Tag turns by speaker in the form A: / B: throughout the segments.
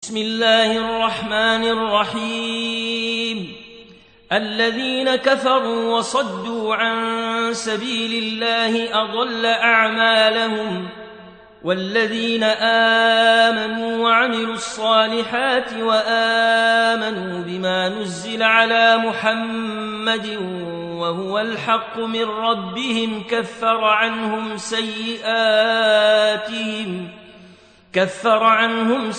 A: بسم الله الرحمن الرحيم الذين كفروا وصدوا عن سبيل الله أضل أعمالهم والذين آمنوا وعملوا الصالحات وآمنوا بما نزل على محمد وهو الحق من ربهم كفر عنهم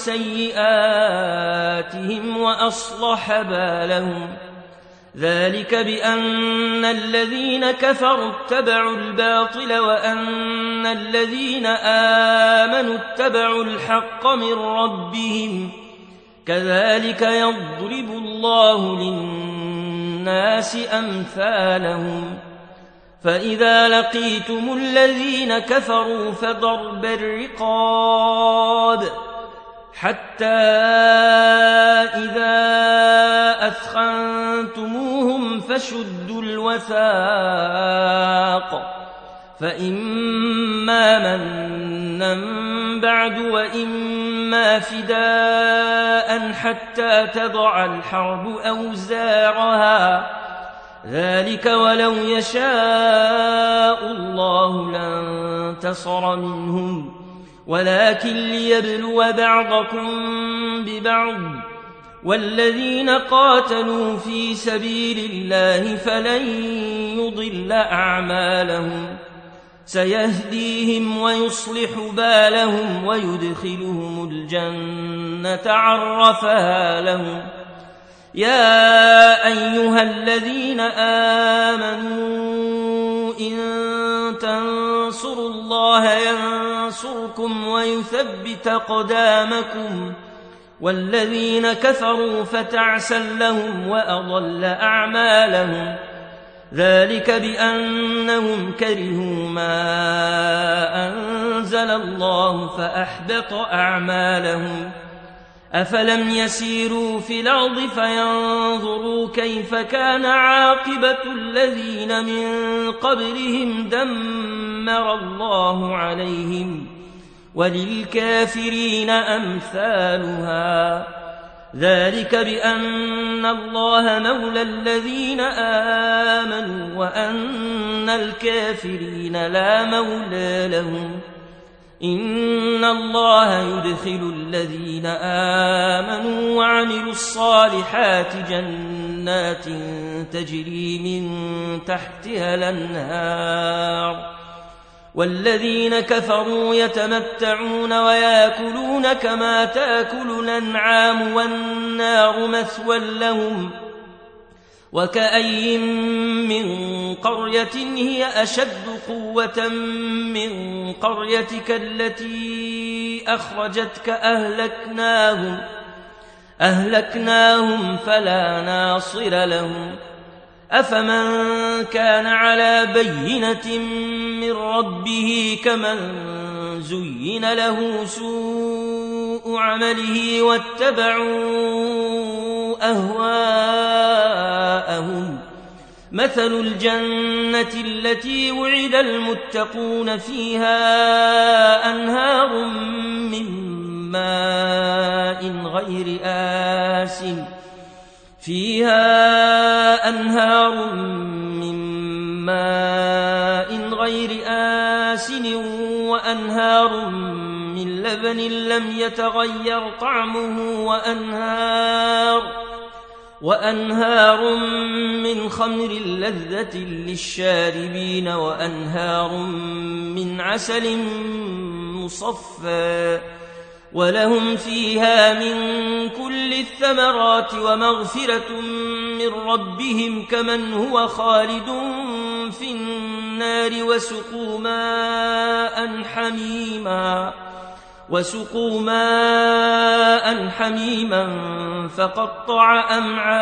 A: سيئاتهم وأصلح بالهم ذلك بأن الذين كفروا اتبعوا الباطل وأن الذين آمنوا اتبعوا الحق من ربهم كذلك يضرب الله للناس أمثالهم فإذا لقيتم الذين كفروا فضرب الرقاب حتى إذا أثخنتموهم فشدوا الوثاق فإما منا بعد وإما فداء حتى تضع الحرب أوزارها ذلك ولو يشاء الله لانتصر منهم ولكن ليبلو بعضكم ببعض والذين قاتلوا في سبيل الله فلن يضل أعمالهم سيهديهم ويصلح بالهم ويدخلهم الجنة عرفها لهم يا أيها الذين آمنوا إن تنصروا الله ينصركم ويثبت أقدامكم والذين كفروا فتعسا لهم وأضل أعمالهم ذلك بأنهم كرهوا ما أنزل الله فأحبط أعمالهم أفلم يسيروا في الأرض فينظروا كيف كان عاقبة الذين من قبلهم دمر الله عليهم وللكافرين أمثالها ذلك بأن الله مولى الذين آمنوا وأن الكافرين لا مولى لهم إن الله يدخل الذين آمنوا وعملوا الصالحات جنات تجري من تحتها الأنهار والذين كفروا يتمتعون ويأكلون كما تأكل الأنعام والنار مثوى لهم وكأي من قرية هي أشد قوة من قريتك التي أخرجتك أهلكناهم فلا ناصر لهم أفمن كان على بينة من ربه كمن زين له سوء عمله واتبعوا أهواءهم مثل الجنة التي وعد المتقون فيها أنهار من ماء غير آسن وأنهار من لبن لم يتغير طعمه وأنهار من خمر لذة للشاربين وأنهار من عسل مصفى ولهم فيها من كل الثمرات ومغفرة من ربهم كمن هو خالد في النار وسقوا ماء حميما فقطع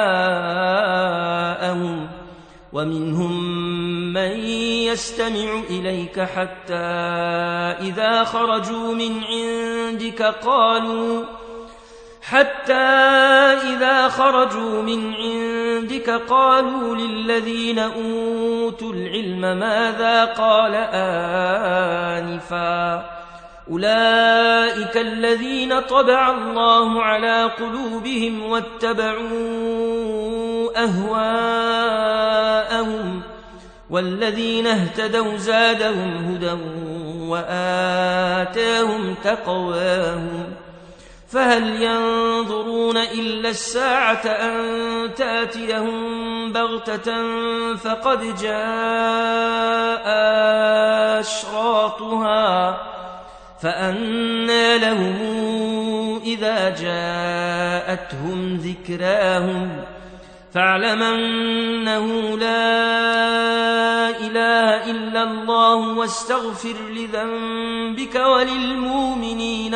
A: أمعاءهم ومنهم من يستمع إليك حتى إذا خرجوا من عندك قالوا للذين أوتوا العلم ماذا قال آنفا أولئك الذين طبع الله على قلوبهم واتبعوا أهواءهم والذين اهتدوا زادهم هدى وآتاهم تقواهم فهل ينظرون إلا الساعة أن تأتيهم بغتة فقد جاء أشراطها فأنى لهم إذا جاءتهم ذكراهم فاعلم أنه لا إله إلا الله واستغفر لذنبك وللمؤمنين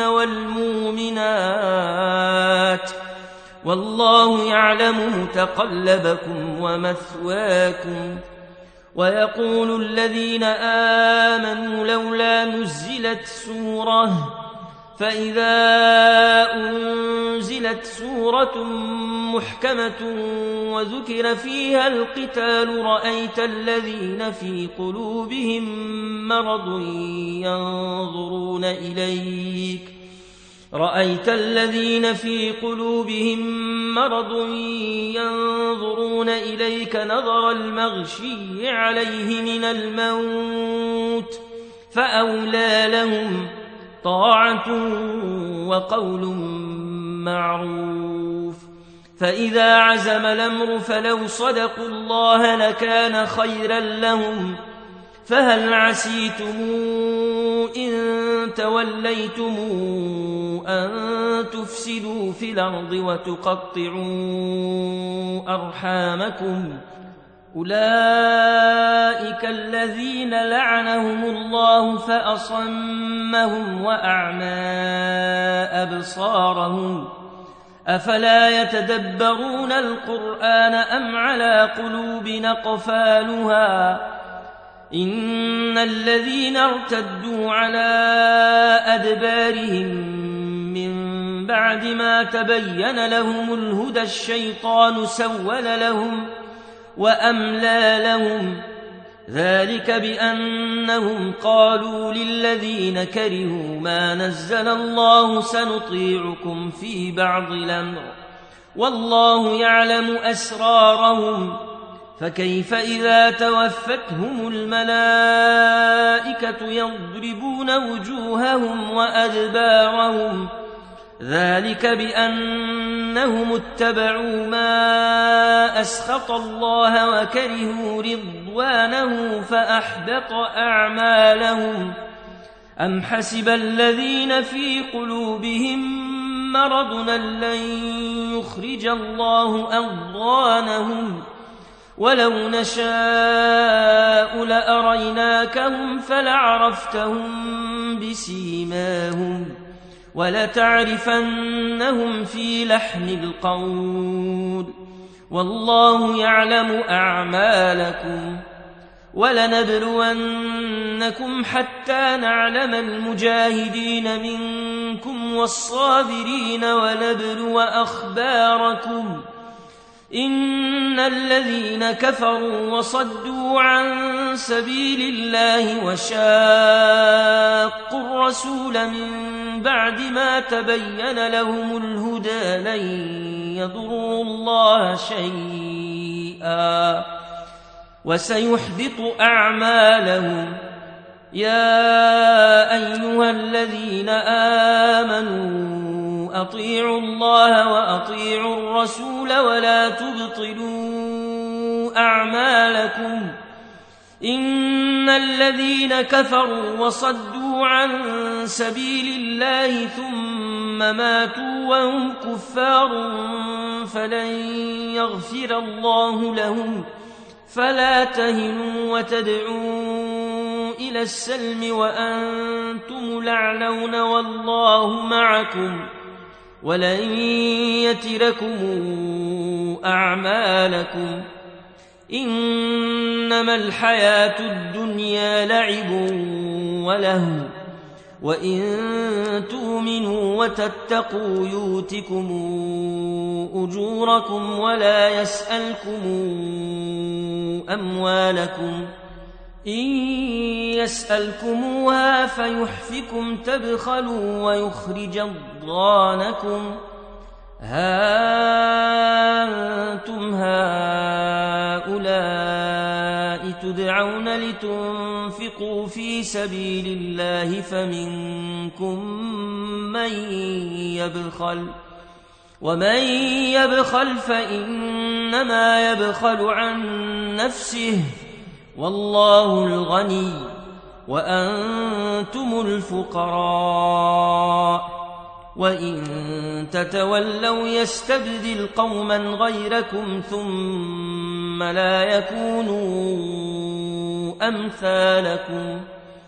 A: والمؤمنات والله يعلم متقلبكم ومثواكم ويقول الذين آمنوا لولا نزلت سورة فإذا أنزلت سورة محكمة وذكر فيها القتال رأيت الذين في قلوبهم مرض ينظرون إليك نظر المغشي عليه من الموت فأولى لهم طاعة وقول معروف فإذا عزم الأمر فلو صدقوا الله لكان خيرا لهم فهل عسيتم إن توليتم أن تفسدوا في الأرض وتقطعوا أرحامكم أولئك الذين لعنهم الله فأصمهم وأعمى أبصارهم أفلا يتدبرون القرآن أم على قلوب أقفالها إن الذين ارتدوا على أدبارهم من بعد ما تبين لهم الهدى الشيطان سول لهم وأملى لهم ذلك بأنهم قالوا للذين كرهوا ما نزل الله سنطيعكم في بعض الأمر والله يعلم أسرارهم فكيف إذا توفتهم الملائكة يضربون وجوههم وأدبارهم ذلك بأنهم اتبعوا ما أسخط الله وكرهوا رضوانه فأحبط أعمالهم أم حسب الذين في قلوبهم مرض لن يخرج الله أضغانهم ولو نشاء لأريناكهم فلعرفتهم بسيماهم ولتعرفنهم في لحن القول والله يعلم أعمالكم ولنبلونكم حتى نعلم المجاهدين منكم والصابرين ونبلو أخباركم إن الذين كفروا وصدوا عن سبيل الله وشاقوا الرسول من بعد ما تبين لهم الهدى لن يضروا الله شيئا وسيحبط أعمالهم يا أيها الذين آمنوا أطيعوا الله وأطيعوا الرسول ولا تبطلوا أعمالكم إن الذين كفروا وصدوا عن سبيل الله ثم ماتوا وهم كفار فلن يغفر الله لهم فلا تهنوا وتدعوا إلى السلم وأنتم الأعلون والله معكم ولن يتركم أعمالكم إنما الحياة الدنيا لعب ولهو وإن تؤمنوا وتتقوا يؤتكم أجوركم ولا يسألكم أموالكم إن يسألكموها فيحفكم تبخلوا ويخرج أضغانكم ها أنتم هؤلاء تدعون لتنفقوا في سبيل الله فمنكم من يبخل ومن يبخل فإنما يبخل عن نفسه والله الغني وأنتم الفقراء وإن تتولوا يستبدل قوما غيركم ثم لا يكونوا أمثالكم